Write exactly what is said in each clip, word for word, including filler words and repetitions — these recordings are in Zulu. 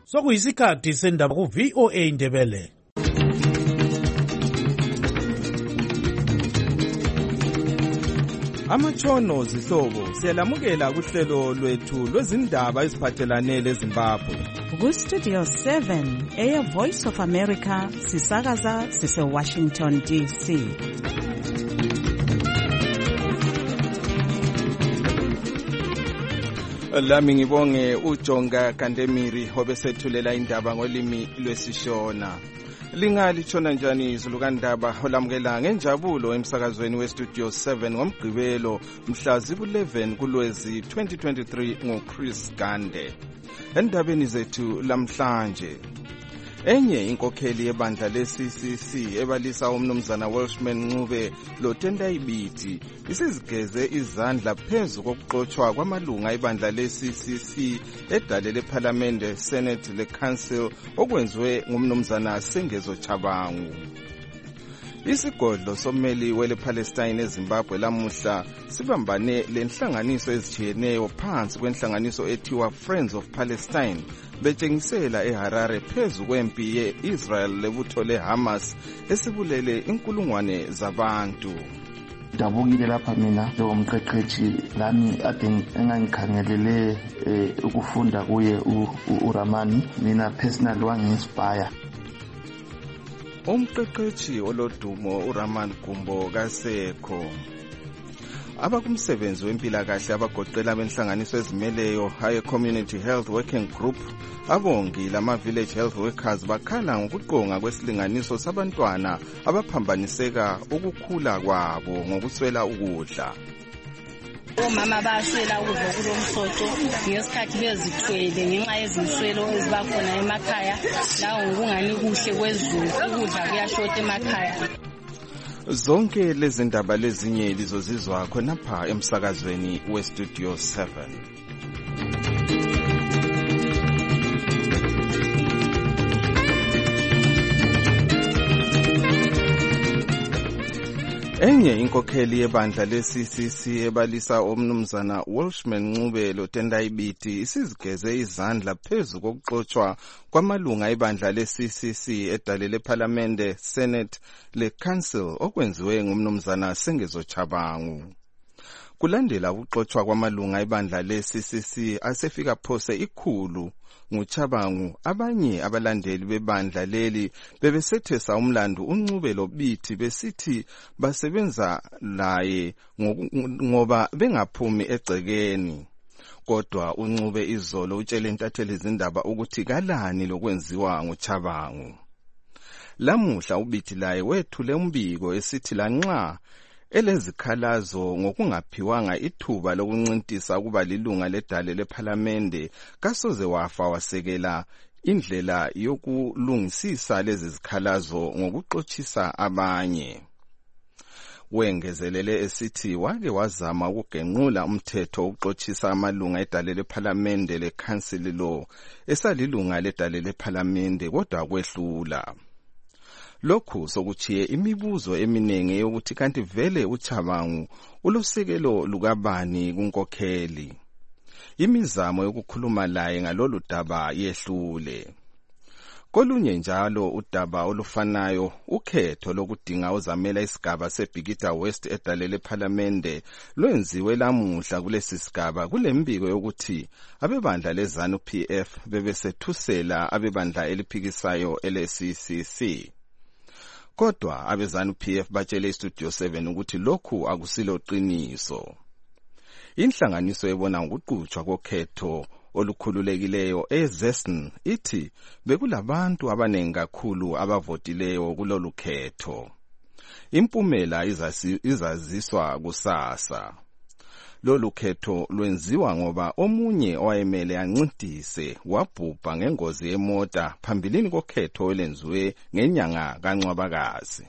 Sokuyisikhathi sendaba ku V O A Ndebele. Amatshono zihlobo siyalamukela kuhlelo lwethu lwezindaba eziphathelane leZimbabwe. Ku Studio seven, Air Voice of America, sisakaza sise Washington D C. Lami ngibonge uJonga Kandemiri obesethulela indaba ngolimi lwesishona. Lingali tshona njani izulu kandaba olamukela ngenjabulo emsakazweni weStudio seven ngomgqibelo mhla ziku eleven kuLwezi twenty twenty-three ngoChris Gande. Endabeni zethu lamhlanje, enye inkokheli yebandla le-C C C ebalisa umnumzana Welshman Ncube loTenda Ibiti isizigeze izandla phezu kokuxotshwa kwamalunga ebandla le-C C C edale lePhalamende, Senate leCouncil okwenziwe ngumnumzana Sengezo Chabangu. Isigodlo sommeli welePalestine eZimbabwe lamuhla sibambane lenhlanganiso ezijiyeneyo phansi kwenhlanganiso ethiwa Friends of Palestine betshengisela eHarare phezu kwempi ye-Israel lebutho leHamas esibulele inkulungwane zabantu. Dabukile lapha mina njengomqeqeshi lami ade engangikhangelele ukufunda kuye uRamani, mina personally wangi-inspire. Umqeqeshi olodumo uRaman Gumbo kasekho. Abakumsebenzi wempilakahle abagoqela benhlanganiso ezimeleyo high community health working group, abongi lama village health workers bakhala ngokuqonga kwesilinganiso sabantwana abaphambaniseka ukukhula kwabo ngokuswela ukudla. Omama baswela ukudla kulomsoco ngesikhathi bezithwele ngenxa yezinswelo ezibakhona emakhaya la ngokungani kuhle kwezulu, ukudla kuyashota emakhaya. Zonke lezi ndaba lezinye lizozizwa khonapha emsakazweni weStudio seven. Enye inkokheli yebandla le-C C C ebalisa umnumzana Welshman Ncube loTenda Ibiti isizigeze izandla phezu kokuxotshwa kwamalunga ebandla le-C C C edale lePhalamende, Senate leCouncil okwenziwe ngumnumzana Sengezo Chabangu. Kulandela ukuxotshwa kwamalunga ebandla le-C C C asefika phose ikhulu nguChabangu, abanye abalandeli bebandla leli bebesethesa umlando uNcube loBiti besithi basebenza laye ngoba bengaphumi egcekeni. Kodwa uNcube izolo utshele intatheli izindaba ukuthi kalani lokwenziwa nguChabangu. Lamuhla uBiti laye wethule umbiko esithi lanxa elezikhalazo ngokungaphiwanga ithuba lokuncintisa ukuba lilunga ledale lePhalamende kasoze wafa wasekela indlela yokulungisisa lezi zikhalazo ngokuxotshisa abanye. Wengezelele esithi wake wazama ukugenqula umthetho ukuxotshisa amalunga edale lePhalamende leCouncil lo esalilunga ledale lePhalamende kodwa kwehlula. Lokhu sokuchiye imibuzo eminenge yokuthi kanti vele uChabangu ulosekelo lukabani kunkokheli. Imizamo yokukhuluma laye ngalolu daba yehlule. Kolunye njalo udaba olufanayo, ukhetho lokudinga ozamela isigaba seBhikita West edale lePhalamende lwenziwe lamuhla kulesi sigaba kulembiko yokuthi abebandla leZANU P F bebesethusela abebandla eliphikisayo ele-C C C. Kodwa abeZANU P F batshele iStudio seven ukuthi lokhu akusilo qiniso. Inhlanganiso ebona ngokuqhutshwa kokhetho olukhululekileyo eZESN ithi bekulabantu abaningi kakhulu abavotileyo kulolu khetho. Impumela izaziswa kusasa. Lolu khetho lwenziwa ngoba omunye owayemele ancintise wabhubha ngengozi yemota phambilini kokhetho olenziwe ngenyanga kaNcwabakazi.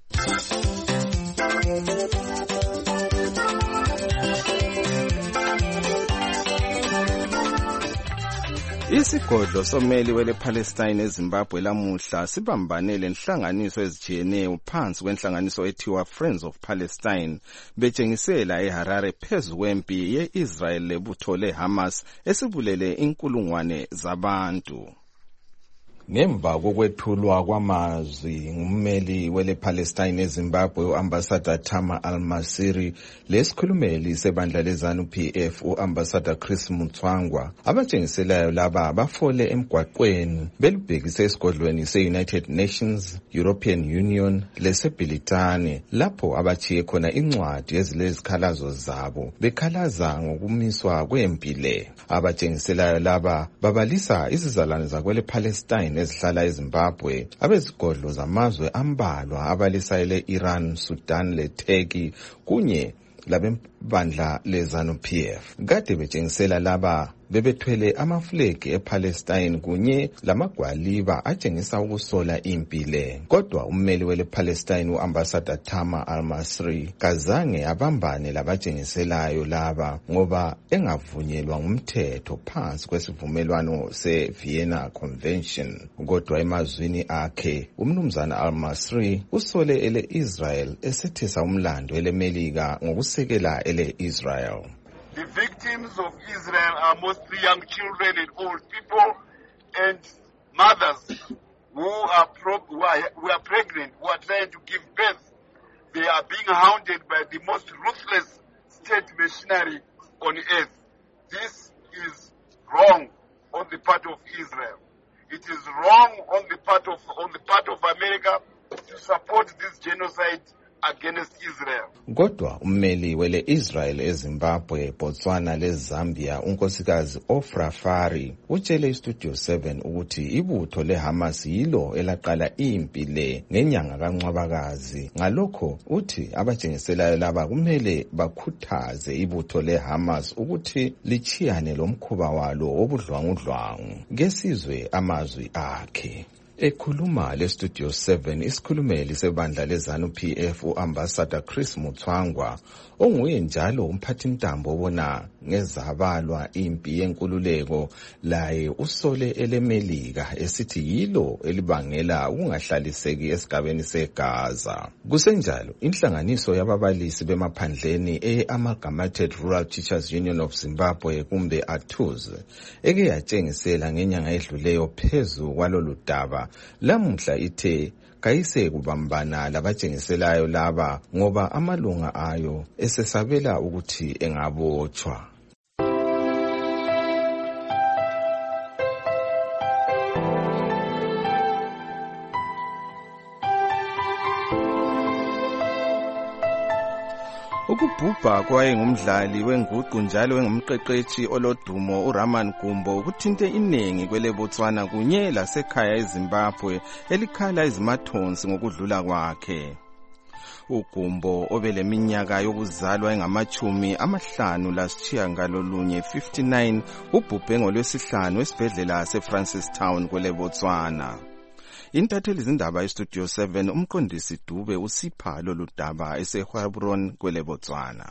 Isigodlo sommeli welePalestine eZimbabwe lamuhla sibambane lenhlanganiso ezijiyeneyo phansi kwenhlanganiso ethiwa Friends of Palestine betshengisela eHarare phezu kwempi ye-Israel lebutho leHamas esibulele inkulungwane zabantu. Ngemva kokwethulwa kwamazwi ngummeli wele Palestine eZimbabwe uAmbassador Tama Al-Masiri lesikhulumeli sebandla leZanu-P F uAmbassador Chris Mutsvangwa, abatshengiselayo laba bafole emgwaqweni belubhekise esigodlweni se-United Nations, European Union leseBhilitane lapho abachiye khona incwadi ezilezikhalazo zabo bekhalaza ngokumiswa kwempile. Abatshengiselayo laba babalisa izizalwane zakwele Palestine ezihlala eZimbabwe, abezigodlo zamazwe ambalwa abalisayele Iran, Sudan leTurkey kunye labembandla leZanu-P F. Kade betshengisela laba bebethwele amaflegi ePalestine kunye lamagwaliba atshengisa ukusola impile. Kodwa ummeli wele Palestine uAmbassador Tama Al-Masri kazange abambane labatshengiselayo laba ngoba engavunyelwa ngumthetho phansi kwesivumelwano se-Vienna Convention. Kodwa emazwini akhe umnumzana Al-Masri usole ele Israel esethesa umlando ele Melika ngokusekela ele Israel. The victims of Israel are mostly young children and old people and mothers who are, pro- who are, who are pregnant, who are trying to give birth. They are being hounded by the most ruthless state machinery on earth. This is wrong on the part of Israel. It is wrong on the part of on the part of America to support this genocide against Israel. Kodwa ummeli wele Israel eZimbabwe, Botswana leZambia unkosikazi Ofra Fari utshele iStudio seven ukuthi ibutho leHamas yilo elaqala impi le ngenyanga kaNcwabakazi. Ngalokho uthi abatshengiselayo laba kumele bakhuthaze ibutho leHamas ukuthi lichiyane lomkhuba walo wobudlwangudlwangu. Ngesizwe amazwi akhe. Ekhuluma leStudio seven isikhulumeli sebandla leZanu-P F uAmbassador Chris Mutsvangwa onguye njalo umphathintambo obona ngezabalwa impi yenkululeko laye usole elemelika esithi yilo elibangela ukungahlaliseki esigabeni seGaza. Kusenjalo inhlanganiso yababalisi bemaphandleni e-Amalgamated Rural Teachers Union of Zimbabwe kumbe A T U Z eke yatshengisela ngenyanga edluleyo phezu kwalolu daba lamuhla ithe kayise kubambana labatshengiselayo laba ngoba amalunga ayo esesabela ukuthi engabotshwa. Ukubhubha kwayengumdlali wenguqu njalo engumqeqeshi olodumo uRaman Gumbo kuthinte iningi kwele Botswana kunye lasekhaya eZimbabwe elikhala izimathonsi ngokudlula kwakhe. uGumbo obeleminyaka yokuzalwa engamachumi amahlanu lasitshiyangalolunye fifty-nine ubhubhe ngolwesihlanu esibhedlela seFrancistown kwele Botswana. Intatheli zindaba eStudio seven umqondisi Dube usipha lolu daba eseHeilbron kwele Botswana.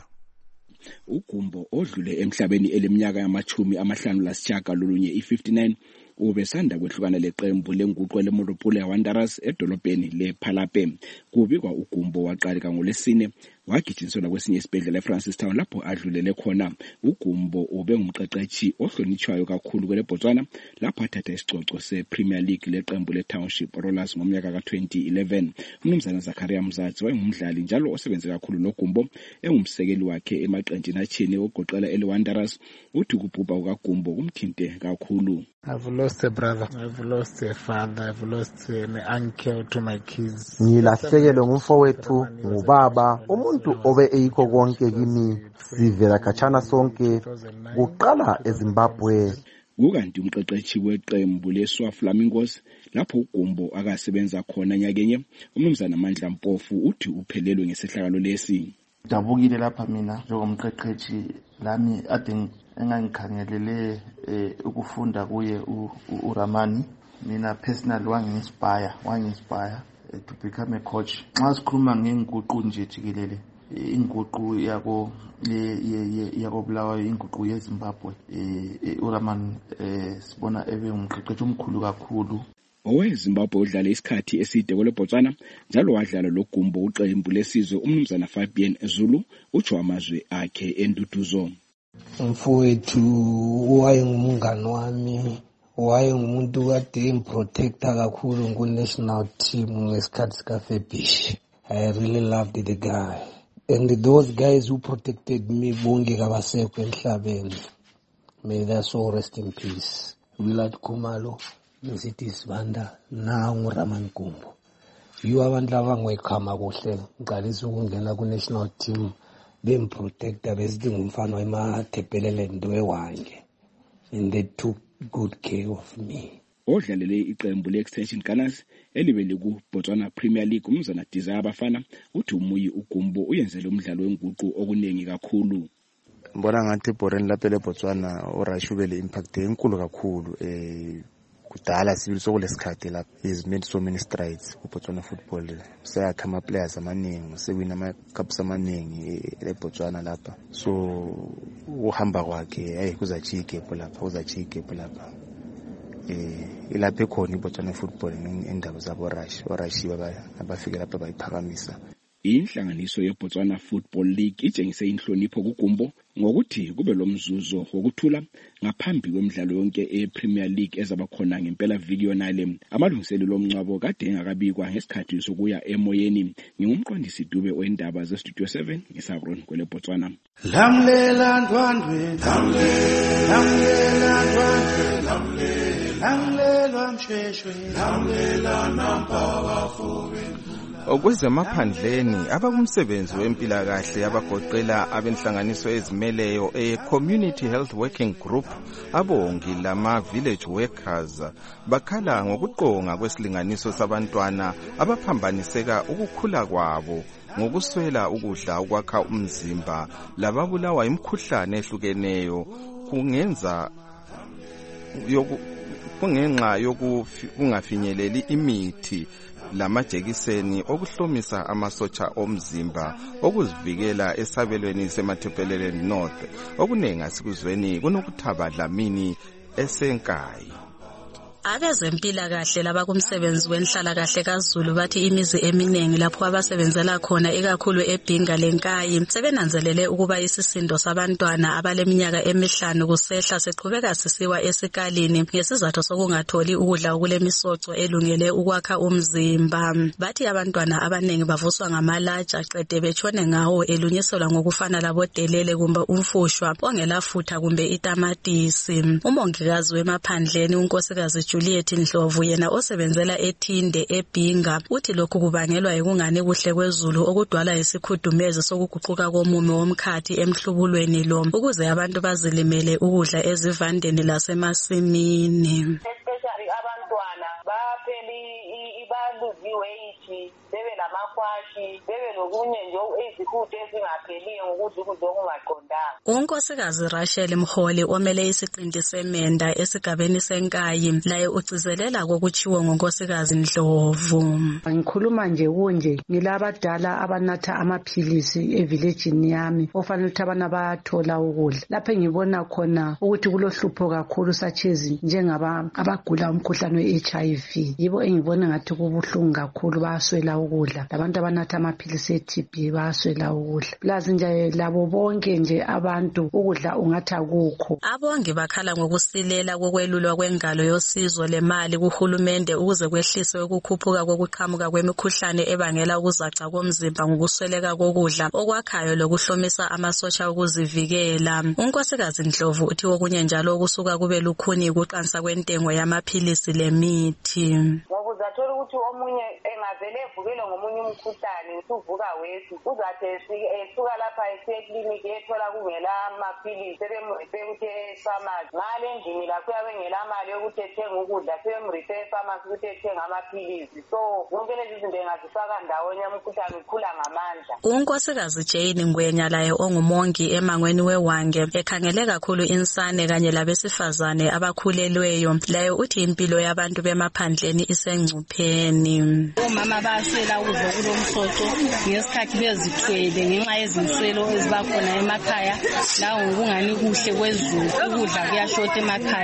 uGumbo odlule emhlabeni eleminyaka yamachumi amahlanu lasitshiyangalolunye i-fifty-nine ubesanda kwehlukana leqembu lenguqu leMoropole Wanderers edolobheni lePhalape. Kubikwa uGumbo waqaleka ngolesine wagijinselwa kwesinye isibhedlela eFrancistown lapho adlulele khona. uGumbo ube ngumqeqeshi ohlonitshwayo kakhulu kwele Botswana lapho athatha isicoco sePremier League leqembu leTownship Rollers ngomnyaka ka-twenty eleven. Umnumzana Zakaria Mzatsi wayengumdlali njalo osebenze kakhulu noGumbo engumsekeli wakhe emaqenjini athini ogoqela eleWanderers. Uthi ukubhubha kukaGumbo kumthinte kakhulu. I've lost a brother, I've lost a father, I've lost an uncle to my kids. Ngilahlekelwe ngumfowethu, ngubaba, umuntu obe eyikho konke kimi. Sivela khatshana sonke kuqala eZimbabwe. Kukanti umqeqeshi weqembu leSwa Flamingos lapho uGumbo akasebenza khona nyakenye umnumzana Mandla Mpofu uthi uphelelwe ngesehlakalo lesi. Dabukile lapha mina njengomqeqeshi lami ade engangikhangelele ukufunda kuye uRamani. Mina personally wangi-inspire wangi-inspire to become a coach. Nxa sikhuluma ngenguqu nje jikelele inguqu yako yako Bulawayo inguqu yeZimbabwe uRamani sibona ebe umqeqeshi omkhulu kakhulu. OweZimbabwe udlala isikhathi eside kwele Botswana njalo wadlala loGumbo uqembu lesizwe umnumzana Fabian Zulu utsho amazwi akhe enduduzo. Mfowethu wayengumngani wami wayengumuntu kade improtector kakhulu ku-national team ngesikhathi sikaFebish. I really loved the guy. And those guys who protected me bonke kabasekho emhlabeni. May their soul rest in peace. Willard Khumalo, Nsithi Sibanda, nangu Raman Kumbo. You abantu laba ngoyikhama kuhle ngiqalisa ukungena ku-national team bemprotector besithi ngumfana wemathepelele ntwe wange. And they took good care of me. Odlalele iqembu le-Extension Gunners elibele ku-Botswana Premier League umzana Desire Bafana uthi umuyi uGumbo uyenzele umdlalo wenguqu okuningi kakhulu. Mbona ngathi Boreni lapha leBotswana uRash ubele impact enkulu kakhulu eh kudala sibili sokulesikhathi lapha is made so many strides kuBotswana football. Sayakha ama players amaningi sewina ama cups amaningi leBotswana lapha. So uhamba kwakhe hey kuzachike lapha kuzachike lapha. Eh ilapha ekhona iBotswana football endaba zabo Rush oRash abafike lapha bayiphakamisa. Inhlanganiso yeBotswana Football League itshengise inhlonipho kuGumbo ngokuthi kube lomzuzo wokuthula ngaphambi kwemidlalo yonke ePremier League ezaba khona ngempela video nale. Amalungiselelo omncwabo kade engakabikwa ngesikhathi sokuya emoyeni. Ngingumqondisi Dube oendaba ze Studio seven ngeSabron kwele Botswana. Lamlela ndwandwe lamlela lamlela ndwandwe lamlela lamlela msheshwe lamlela nampa bafuwe. Okwezemaphandleni abakumsebenzi wempilakahle abagoqela abenhlanganiso ezimeleyo e-Community Health Working Group abongi lama village workers bakhala ngokuqonga kwesilinganiso sabantwana abaphambaniseka ukukhula kwabo ngokuswela ukudla ukwakha umzimba lababulawa imikhuhlane ehlukeneyo kungenza yoku kungenxa yokungafinyeleli imithi lamajekiseni okuhlomisa amasotsha omzimba okuzivikela esabelweni semathepeleleni north okunengi asikuzweni kunokuthaba dlamini esenkayi. Abezempilakahle labakumsebenzi wenhlalakahle kaZulu bathi imizi eminingi lapho abasebenzela khona ikakhulu eBhinga leNkayi sebenanzelele ukuba isisindo sabantwana abaleminyaka emihlanu kusehla seqhubeka sisiwa esikalini ngesizathu sokungatholi ukudla okulemisoco elungele ukwakha umzimba. Bathi abantwana abaningi bavuswa ngamalatsha qede betshone ngawo elunyiselwa ngokufana labodelele kumbe umfushwa ongelafutha kumbe itamatisi. Umongikazi wemaphandleni unkosikazi Juliet Ndlovu yena osebenzela eThinde eBhinga uthi lokhu kubangelwa yikungani kuhle kwezulu okudwala isikhudumezi sokuguquka komume womkhathi emhlubulweni lo ukuze abantu bazilimele ukudla ezivandeni lasemasimini. Especially abantwana bapheli ibaluziwe ithi bebe lamakwashi bebe lokunye nje ezikude ezingapheliyo ngokuthi ukudla okungaqondanga. Unkosikazi Rachel Mholi omele isiqindi semenda esigabeni seNkayi laye ucizelela kokuchiwo ngonkosikazi Ndlovu. Ngikhuluma nje kunje ngilabadala abanatha amaphilisi evillageni yami ofanele ukuthi abana bayathola ukudla. Lapha ngibona khona ukuthi kulohlupho kakhulu sachezi njengaba abagula umkhuhlane we-H I V. Yibo engibona ngathi kubuhlungu kakhulu bayaswela ukudla. Labantu abanatha amaphilisi e-T B bayaswela ukudla. Plaza nje labo bonke nje abantu ukudla ungathi akukho. Abonge bakhala ngokusilela kokwelulwa kwengalo yosizo lemali kuhulumende ukuze kwehliswe ukukhuphuka kokuqhamuka kwemikhuhlane ebangela ukuzaca komzimba ngokusweleka kokudla okwakhayo lokuhlomisa amasotsha okuzivikela. Unkosikazi Ndlovu uthi okunye njalo okusuka kube lukhuni kuqansa kwentengo yamaphilisi lemithi. Uzathola ukuthi omunye engavele evukele ngomunye umkhuhlane usuvuka wesi uzathi esuka lapha esiye clinic ethola kungela amaphilisi sebemrife ukuthi e-pharmacy ngale endlini lapho uyabengela mali yokuthi ethenge ukudla sebemrife e-pharmacy ukuthi ethenge amaphilisi. So zonke lezi zinto engazifaka ndawonye umkhuhlane ukhula ngamandla. Unkosikazi Jane Ngwenya laye ongumongi emangweni weWange ekhangele kakhulu insane kanye labesifazane abakhulelweyo laye uthi impilo yabantu bemaphandleni isengcupheni. Omama baswela ukudla kulomsoco ngesikhathi bezithwele ngenxa yezinswelo ezibakhona emakhaya la ngokungani kuhle kwezulu ukudla kuyashota emakhaya.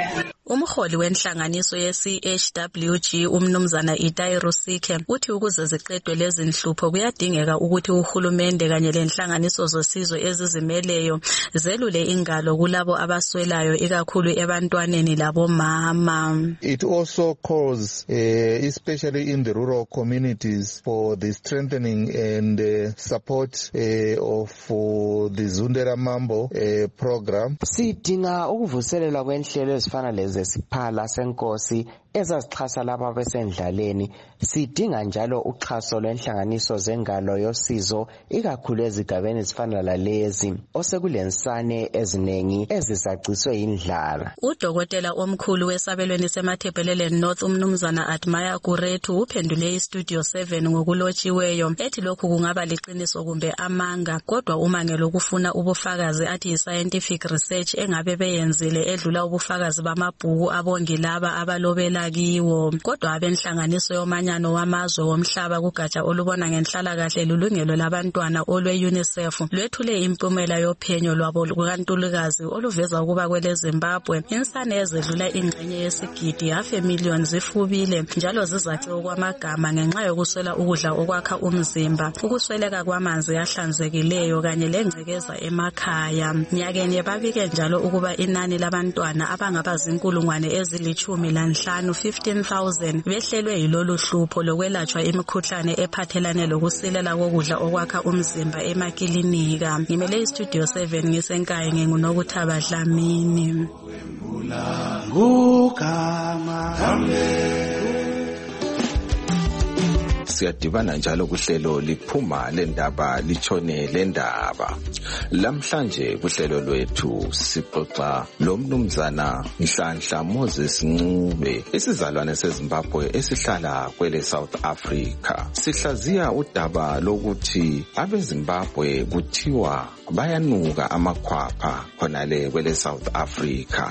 Umholi wenhlanganiso ye-C H W G umnumzana Itai Rusike uthi ukuze ziqedwe lezi nhlupho kuyadingeka ukuthi uhulumende kanye lenhlanganiso zosizo ezizimeleyo zelule ingalo kulabo abaswelayo ikakhulu ebantwaneni labomama. It also calls uh, especially in the rural communities for the strengthening and uh, support uh, of uh, the Zundera Mambo uh, program. Sidinga ukuvuselelwa kwenhlelo ezifana lezesiphala senkosi ezazixhasa laba besendlaleni. Sidinga njalo uxhaso lwenhlanganiso zengalo yosizo ikakhulu ezigabeni ezifana lalezi osekulensane eziningi ezisaciswe indlala. Udokotela omkhulu wesabelweni semathebheleleni North umnumzana Admire Kuretu uphendule iStudio seven ngokulotshiweyo ethi lokhu kungaba liqiniso kumbe amanga, kodwa uma ngelokufuna ubufakazi athi i-scientific research engabe beyenzile edlula ubufakazi bamabhuku abongi laba abalobela kiwo. Kodwa abenhlanganiso yomanyano wamazwe womhlaba kugatsha olubona ngenhlalakahle lulungelo labantwana olwe-UNICEF lwethule impumela yophenyo lwabo lukantulukazi oluveza ukuba kwele Zimbabwe insane ezedlula ingxenye yesigidi hafe million zifubile njalo zizace okwamagama ngenxa yokuswela ukudla okwakha umzimba, ukusweleka kwamanzi ahlanzekileyo kanye lengcekeza emakhaya. Nyakeni babike njalo ukuba inani labantwana abangaba zinkulungwane ezilithumi lanhlanu fifteen thousand behlelwe yilolu hlupho lokwelatshwa imikhuhlane ephathelane lokusilela kokudla okwakha umzimba emakilinika. Ngimele iStudio seven ngisenkayi ngingunokuthaba Dlamini. Siyadibana njalo kuhlelo liphuma lendaba litshone lendaba. Lamhlanje kuhlelo lwethu sixoxa lomnumzana Nhlanhla Moses Ncube, isizalwane seZimbabwe esihlala kwele South Africa. Sihlaziya udaba lokuthi abeZimbabwe kuthiwa bayanuka amakhwapha khonale kwele South Africa.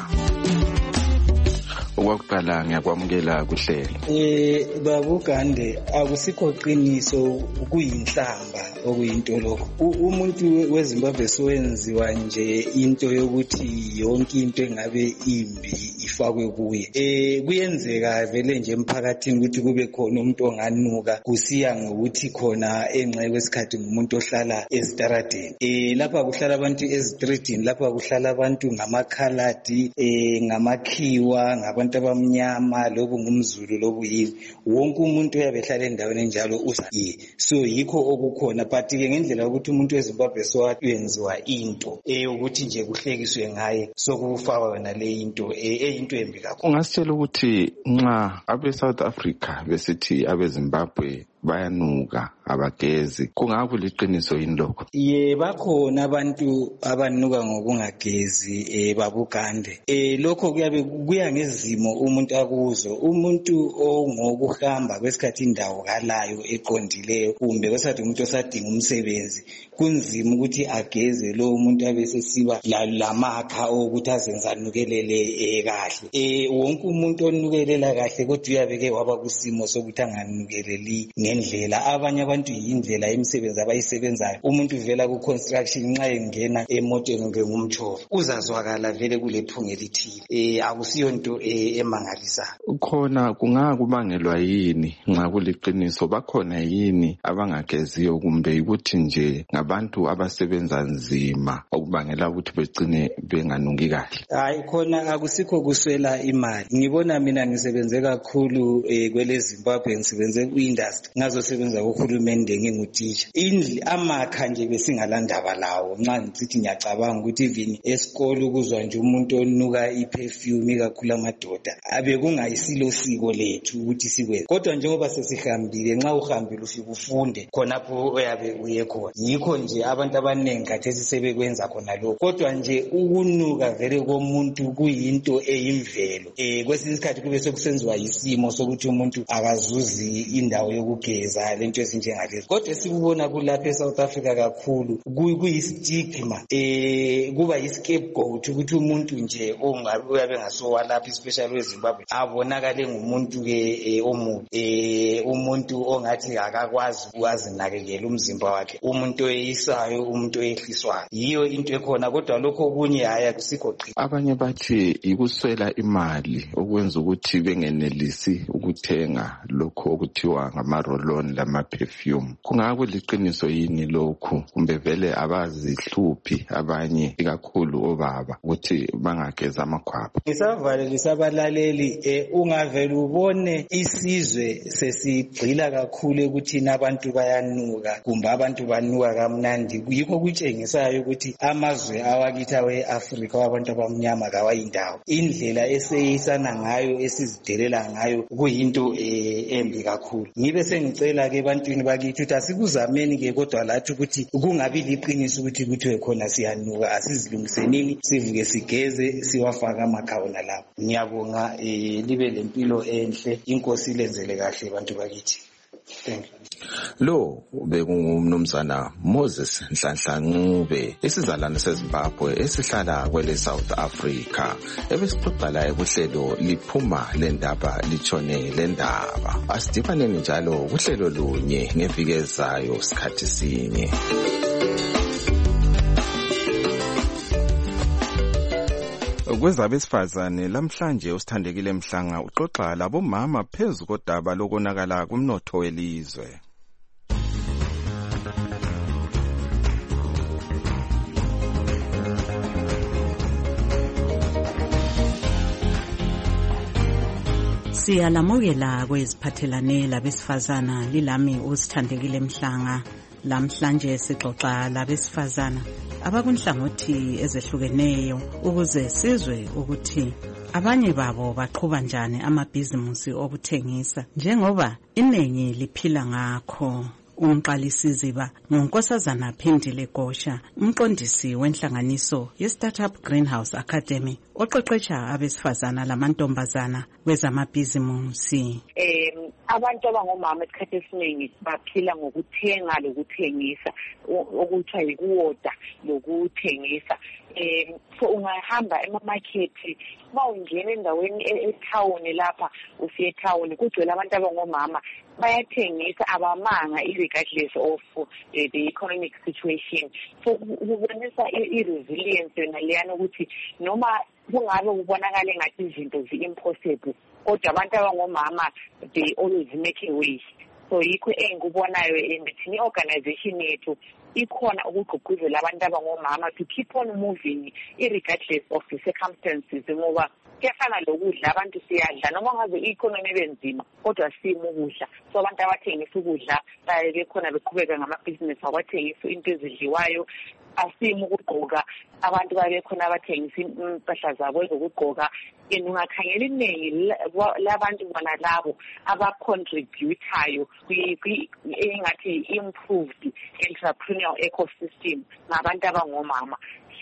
Okwaqala ngiyakwamukela kuhlelo. Eh babugande akusikho qiniso kuyinhlamba okuyinto lokho. Umuntu weZimbabwe sowenziwa nje into yokuthi yonke into engabe imbi ifakwe kuye. Eh kuyenzeka vele nje emphakathini ukuthi kube khona umuntu onganuka kusiya ngokuthi khona enxa kwesikhathi umuntu ohlala ezitaradeni. Eh lapha kuhlala abantu ezitreetini, lapha kuhlala abantu ngamakhaladi, eh ngamakhiwa, ngabantu abamnyama, lobu ngumZulu lobu yini. Wonke umuntu uyabehlala endaweni enjalo uza yi. So yikho okukhona, but ke ngendlela ukuthi umuntu weZimbabwe sowenziwa into eyokuthi nje kuhlekiswe ngaye sokufaka wena le into eyinto embi kakhulu. Ungasitshela ukuthi nxa abe South Africa besithi abe Zimbabwe bayanuka abagezi kungabe liqiniso yini lokho? Ye bakhona abantu abanuka ngokungagezi eh babugande. Eh lokho kuyabe kuya ngezimo umuntu akuzo. Umuntu ongokuhamba kwesikhathi indawo kalayo eqondileyo kumbe kwesikhathi umuntu osadinga umsebenzi kunzima ukuthi ageze lo umuntu abesesiba lamakha ukuthi azenza nukelele kahle. Eh wonke umuntu onukelela kahle kodwa uyabeke waba kusimo sokuthi anganukeleli ngendlela. Abanye abantu yindlela imisebenzi abayisebenzayo. Umuntu uvela ku construction nxa engena emotweni ngengumthofu uzazwakala vele kulephunga elithile. Eh akusiyo into emangalisa. Khona kungakubangelwa yini nxa kuliqiniso? Bakhona yini abangageziyo kumbe ukuthi nje ngabantu abasebenza nzima okubangela ukuthi begcine benganuki kahle? Hayi khona akusikho kuswela imali. Ngibona mina ngisebenze kakhulu kwele Zimbabwe, ngisebenze ku-industry, ngazosebenza kuhulumende ngingutitsha. Indli amakha nje besingalandaba lawo. Nxa ngithi ngiyacabanga ukuthi even esikolo kuzwa nje umuntu onuka iperfume kakhulu amadoda abe kungayisilo siko lethu ukuthi sikwenze. Kodwa njengoba sesihambile, nxa uhambile ufika ufunde khonapho oyabe uye khona. Yikho nje abantu abanengi khathesi sebekwenza khona lokho. Kodwa nje ukunuka vele komuntu kuyinto eyimvelo. Eh kwesinye isikhathi kube sekusenziwa isimo sokuthi umuntu akazuzi indawo yokugeza ukugeza lento ezinjengalezi. Kodwa sikubona kulapha eSouth Africa kakhulu kuyistigma, eh kuba yi-scapegoat ukuthi umuntu nje ongabe uyabe ngasowalapha especially weZimbabwe abonakale ngumuntu ke omubi, eh umuntu ongathi akakwazi ukuzinakekela umzimba wakhe, umuntu oyisayo, umuntu oyehliswayo. Yiyo into ekhona, kodwa lokho okunye haya kusikho qhi. Abanye bathi ikuswela imali okwenza ukuthi bengenelisi ukuthenga lokho okuthiwa ngama-roll-on lama-perfume. Kungabe liqiniso yini lokhu, kumbe vele abazihluphi abanye ikakhulu obaba ukuthi bangageza amakhwapha? Ngisavalelisa abalaleli, eh ungavela ubone isizwe sesigxila kakhulu ukuthi abantu bayanuka kumbe abantu banuka kamnandi. Yikho kutshengisayo ukuthi amazwe awakithi awe-Afrika wabantu abamnyama kawayindawo. Indlela eseyisana ngayo, esizidelela ngayo, kuyinto embi kakhulu. Ngibe sengicela ke ebantwini bakithi ukuthi asikuzameni ke kodwa lathi ukuthi kungabi liqiniso ukuthi kuthiwe khona siyanuka. Asizilungisenini, sivuke sigeze, siwafaka amakhawona lapho. Ngiyabonga, libe lempilo enhle, inkosi lenzele kahle abantu bakithi. Thank you. Lo bekungumnumzana Moses Nhlanhla Ncube, isizalwane seZimbabwe esihlala kwele South Africa, ebesixoxela ekuhlelo liphuma lendaba litshone lendaba. Asidibaneni njalo kuhlelo lunye ngeviki ezayo sikhathi sinye. Kwezabesifazane lamhlanje usithandekile Mhlanga uxoxa labomama phezu kodaba lokonakala kumnotho welizwe. Siyalamukela kweziphathelane labesifazana, lilami usithandekile Mhlanga. Lamhlanje sixoxa labesifazana abakunhlangothi ezehlukeneyo ukuze sizwe ukuthi abanye babo baqhuba njani amabhizimusi okuthengisa njengoba iningi liphila ngakho. Umqalisiziba nguNkosazana Phindile Gosha, umqondisi wenhlanganiso ye-Startup Greenhouse Academy oqeqesha abesifazana lamantombazana kwezamabhizimusi. Um, abantu abangomama esikhathi esiningi baphila ngokuthenga lokuthengisa, okuthiwa yikuwoda lokuthengisa. Um, so ungahamba emamakhethi, uma ungena endaweni ethawuni lapha, usiye ethawuni kugcwele abantu abangomama bayathengisa, abamanga regardless of uh, the economic situation. So kubonisa i-resilience yona leyana ukuthi noma kungabe kubonakala ngathi izinto zi-impossible, kodwa abantu abangomama they always make a way. So yikho engikubonayo endithini i-organization yethu ikhona ukugqugquzela abantu abangomama to keep on moving irregardless of the circumstances, ngoba kuyafana lokudla, abantu siyadla noma ngabe i-economy ebenzima kodwa simo ukudla. So abantu abathengisa ukudla bekhona beqhubeka ngamabhizinisi abathengisa into ezidliwayo, asimo ukugqoka, abantu babekhona abathengisa impahla zabo ezokugqoka. And ungakhangela iningi labantu bona labo abacontributayo engathi improved entrepreneurial ecosystem ngabantu abangomama.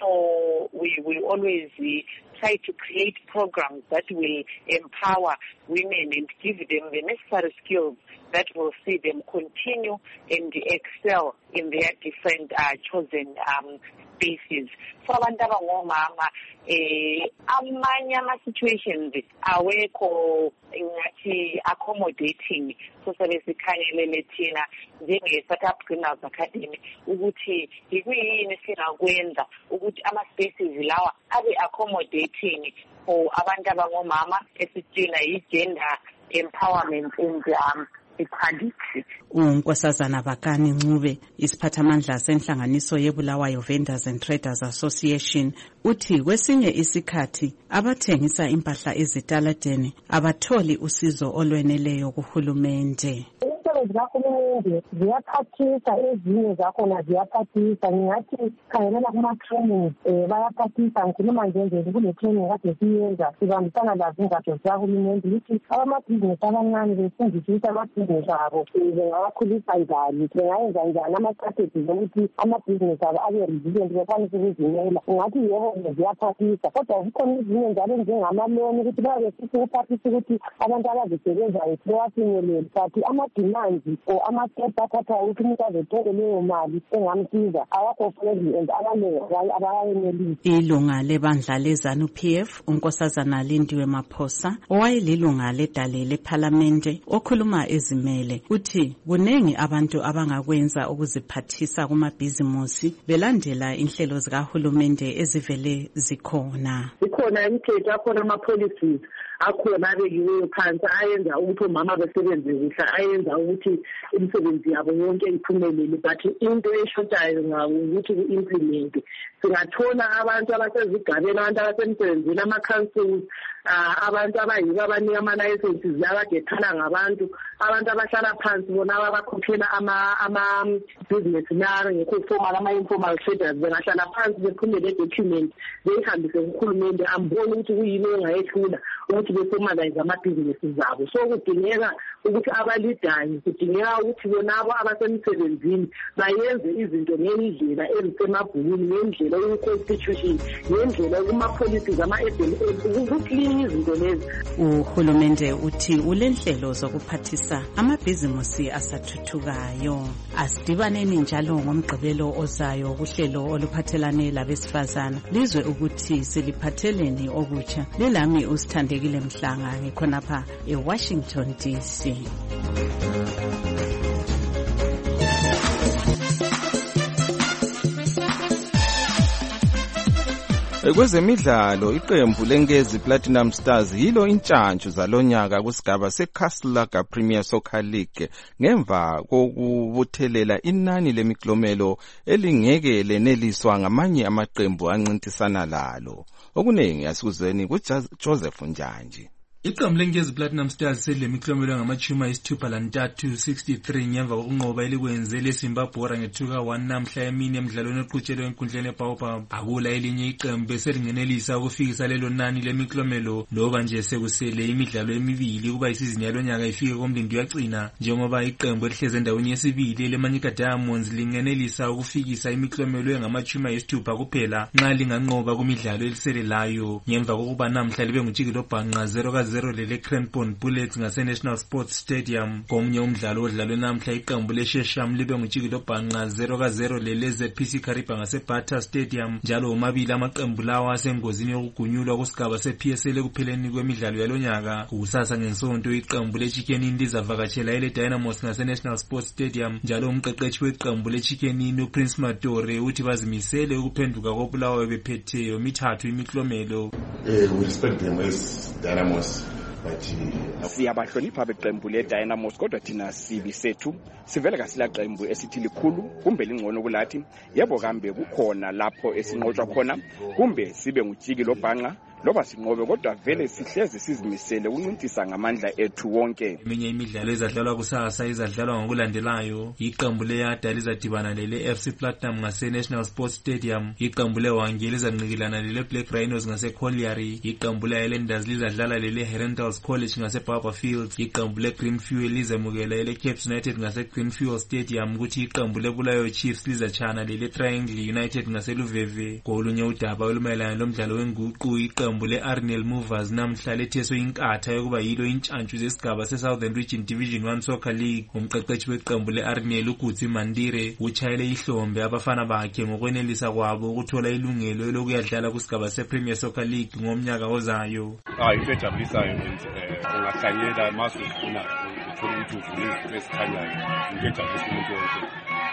So we we always uh, try to create programs that will empower women and give them the necessary skills that will see them continue and excel in their different uh, chosen um, spaces. So abantu abangomama eh amanye ama-situations awekho ngathi accommodating. So sabe sikhangelele thina njenge-Startup Greenhouse Academy ukuthi yikuyini singakwenza ukuthi ama-spaces lawa abe accommodating for abantu abangomama, esithina yi-gender empowerment and um, equality. uNkosazana Bakani Ncube, isiphathamandla senhlanganiso yeBulawayo Vendors and Traders Association, uthi kwesinye isikhathi abathengisa impahla ezitaladeni abatholi usizo olweneleyo kuhulumende. Zikahulumende ziyaphathisa, ezinye zakhona ziyaphathisa. Ngingathi khangelela kuma-training um bayaphathisa. Ngikhuluma nje kune-training kade siyenza sibambisana lazo ingatsho zikahulumende ukuthi abamabhizinisi abancane befundiswe ukuthi amabhizinisi abo bengawakhulisa njani, bengayenza njani ama-strategies ukuthi amabhizinisi abo abe resilient, bekwanise ukuzimela. Ngathi yebo ziyaphathisa, kodwa zikhona ezinye njalo njengamaloni ukuthi babe befisa ukuphathisa ukuthi abantu abazisebenzayo bewafinyelele. But ama-demand amanzi or amatepa athathayo ukuthi umuntu azethole leyo mali engamsiza awakho friendly and abaningi abayenelisi. Ilunga lebandla lezanu P F unkosazana Lindiwe Maphosa owayelilunga ledale lephalamende okhuluma ezimele uthi kunengi abantu abangakwenza ukuziphathisa kumabhizimusi belandela inhlelo zikahulumende ezivele zikhona. Ikhona imithetho, akhona ama-policies akhona abekiweyo phansi ayenza ukuthi omama besebenze kuhle, ayenza ukuthi imisebenzi yabo yonke iphumelele, but into eshotayo ukuthi ku-implement. Singathola abantu abasezigabeni, abantu abasemsebenzini, ama-councils, abantu abayibo abanika ama-licenses abadethana ngabantu, abantu abahlala phansi bona abakhokhela ama-business naro ngekho-formal, ama-informal traders bengahlala phansi bephumele i-document beyihambise kuhulumende ambone ukuthi kuyini engayehlula ukuthi beformalize amabhizinesi zabo. So kudingeka ukuthi abalidayo, kudingeka ukuthi bonabo abasemsebenzini bayenze izinto ngendlela ezisemabhukwini, ngendlela ye-constitution, ngendlela kuma-policies ama-ukuklini izinto lezi. Uhulumende uthi ulenhlelo zokuphathisa amabhizimusi asathuthukayo. Asidibaneni njalo ngomgqibelo ozayo kuhlelo oluphathelane labesifazana lizwe ukuthi siliphatheleni okutsha. Lelami usithandekile Mhlanga ngikhonapha eWashington D C. Kwezemidlalo iqembu lenkezi Platinum Stars yilo intshantshu zalonyaka kusigaba seCastle Premier Soccer League ngemva kokubuthelela inani lemiklomelo elingeke leneliswa ngamanye amaqembu ancintisana lalo. Okunengi asikuzweni kuJoseph Njanji. Iqembu lenkezi Platinum Stars selemiklomelo ngamachuma isithupha lantathu sixty-three ngemva kokunqoba elikwenze leSimbabwe ngethuka one namhla emini emidlalweni eqhutshelwe enkundleni eBaobab. Akula elinye iqembu eselingenelisa ukufikisa lelo nani lemiklomelo loba nje sekusele imidlalo emibili kuba isizini yalonyaka ifike komlindi yagcina, njengoba iqembu elihleze endaweni yesibili leManyika Diamonds lingenelisa ukufikisa imiklomelo engamachuma isithupha kuphela nxa linganqoba kumidlalo eliselelayo ngemva kokuba namhla libe ngutshikilo bhanqa zero zero lele Cranbourne Bullets ngase National Sports Stadium. Komnye umdlalo odlalwe namhla iqembu leShesham libe ngutshikilo bhanqa zero zero lele Z P C Kariba ngase Bata Stadium. Njalo omabili amaqembu lawa asengozini yokugunyulwa kusigaba seP S L ekupheleni kwemidlalo yalonyaka. Kusasa ngensonto iqembu leChicken Inn lizavakatshela ele Dynamos ngase National Sports Stadium. Njalo umqeqeshi weqembu leChicken Inn uPrince Matore uthi bazimisele ukuphenduka koBulawayo bephethe mithathu imiklomelo. Eh, we respect them as Dynamos. Siyabahlonipha beqembu leDynamos kodwa thina sibi sethu sivele kasila qembu esithi likhulu kumbe lingcono kulathi. Yebo kambe kukhona lapho esinqotshwa khona kumbe sibe ngujikilo bhanqa loba sinqobe kodwa vele sihleze sizimisele ukuncintisa ngamandla ethu wonke. Eminye imidlalo ezadlalwa kusasa izadlalwa ngokulandelayo. Iqembu leYada lizadibana lele F C Platinum ngase National Sports Stadium. Iqembu leWangi lizanqikilana lele Black Rhinos ngase Colliery. Iqembu leHighlanders lizadlala lele Herentals College ngase Barberfield. Iqembu leGreenfield lizamukela lele Cape United ngase Greenfield Stadium. Kuthi iqembu leBulawayo Chiefs lizachana lele Triangle United ngase Luveve. Kolunye udaba olumayelana lomdlalo wenguqu iqembu iqembu le-Arnell Movers namhla letheswe inkatha yokuba yilo intshantshu zesigaba se-Southern Region Division one Soccer League. Umqeqeshi weqembu le-Arnell uGutsi Mandire utshayele ihlombe abafana bakhe ngokwenelisa kwabo ukuthola ilungelo elokuyadlala kusigaba se-Premier Soccer League ngomnyaka ozayo. Ah, into ejabulisayo ungahlanyela masufuna uthola ukuthi uvune esikhanyayo. Into ejabulisa umuntu wonke.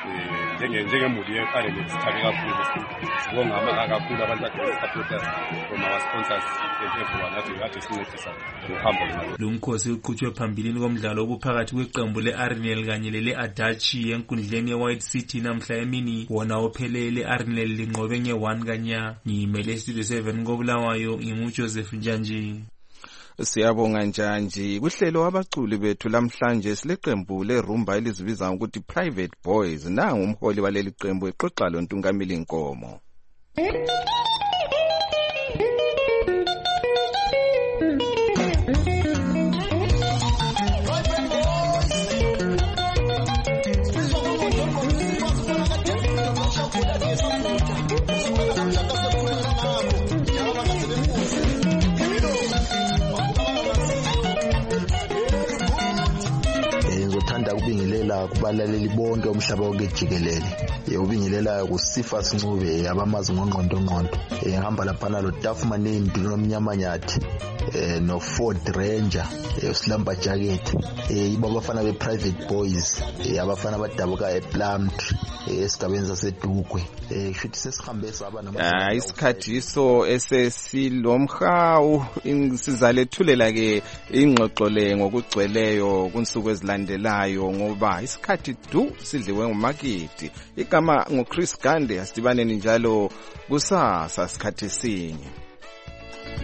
Njenge njengemuli ye-Arnell sithabe kakhulu. Sibonga kakhulu abantu supporters from our sponsors everyone athi athi sincedisa ngokuhamba. Lo mkhosi uqhutshwe phambilini komdlalo obuphakathi kweqembu le-Arnell kanye lele-Adachi enkundleni ye-White City namhla emini. Wona ophelele Arnell linqobe nge-one kanya. Ngimele Studio seven koBulawayo nginguJoseph Njanji. Siyabonga Njanji. Kuhlelo abaculi bethu lamhlanje sileqembu leRumba elizibiza ukuthi Private Boys. Nangu umholi waleli qembu exoxa lo Ntungamili Inkomo. ubingelela kubalaleli bonke umhlaba wonke jikelele. Ubingelela kuSifa Sincube abamazi ngongqondo ngqondo. Ngihamba lapha lo Dafman Ndu nomnyamanyathi no Ford Ranger uSlamba Jacket. Ibo abafana be Private Boys abafana abadabuka ePlumtree esigabeni saseDugwe. Shuthi sesihambe saba nama isikhathi iso esesilomhawu sizalethulela ke ingxoxo le ngokugcweleyo kunsuku ezilandelayo ngoba isikhathi du sidliwe ngumakiti. Igama nguChris Gande, asidibaneni njalo kusasa sikhathi sinye.